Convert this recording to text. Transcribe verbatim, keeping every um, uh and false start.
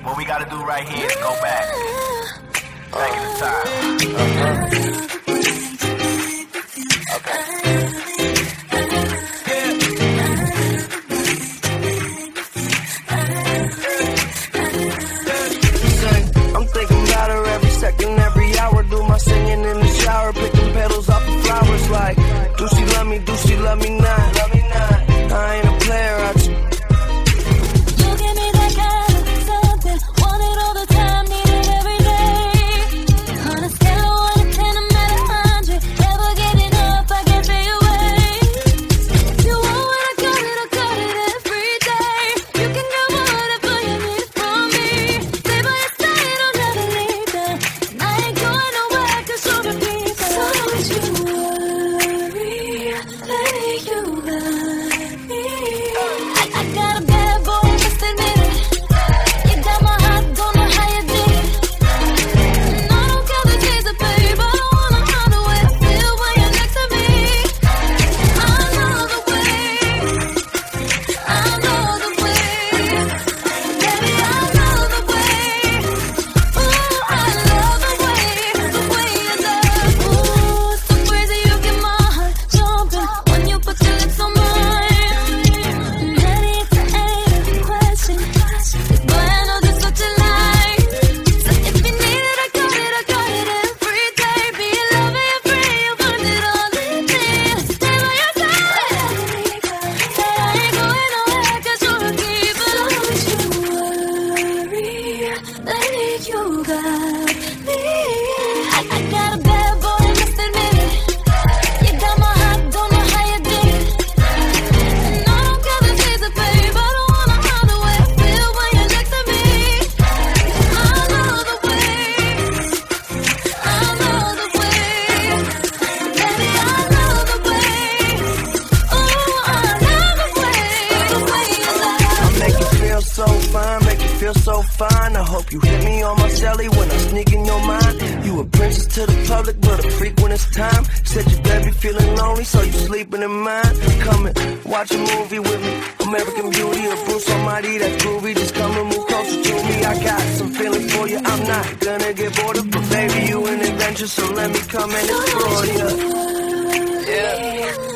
What we gotta do right here is go back. Back in the time. Uh-huh. Do she love me, do she love me not? Love me not. I ain't a player, I just... You give me that kind of something, want it all the time, need it every day. On a scale of one to ten, I'm at a hundred, never get enough, I can't stay away. If you want what I got it, I got it every day. You can get whatever you need from me. Stay by your side, I'll never leave them. And I ain't going nowhere, cause you're the people. So don't you you got me. I, I got a bad boy, must admit it. You got my heart, don't know how you did it. And I don't care the days of babe, I don't wanna hide the way I feel when you're next to me. I know the way, I know the way. Baby, I know the way. Ooh, I know the way, the way you love. I make you feel so fine, make you feel so fine. I hope you hit me on my celly when I sneak in your mind. You a princess to the public, but a freak when it's time. Said you better be feeling lonely, so you sleeping in mine. Come and watch a movie with me. American Beauty or Bruce Almighty, that's groovy. Just come and move closer to me. I got some feelings for you, I'm not gonna get bored of. But baby, you an adventure, so let me come and explore you. Yeah.